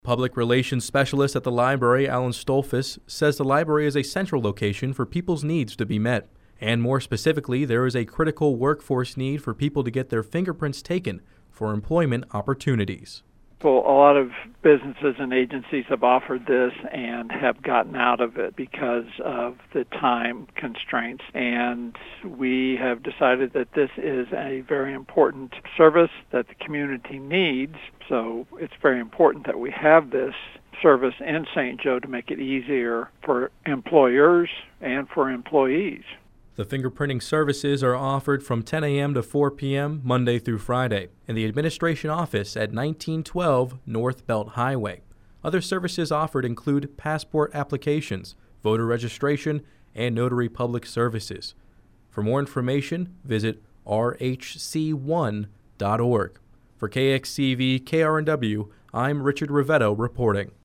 Public Relations Specialist at the library, Alan Stolfus, says the library is a central location for people's needs to be met. And more specifically, there is a critical workforce need for people to get their fingerprints taken for employment opportunities. Well, a lot of businesses and agencies have offered this and have gotten out of it because of the time constraints. And we have decided that this is a very important service that the community needs. So it's very important that we have this service in St. Joe to make it easier for employers and for employees. The fingerprinting services are offered from 10 a.m. to 4 p.m. Monday through Friday in the administration office at 1912 North Belt Highway. Other services offered include passport applications, voter registration, and notary public services. For more information, visit rhc1.org. For KXCV KRNW, I'm Richard Rivetto reporting.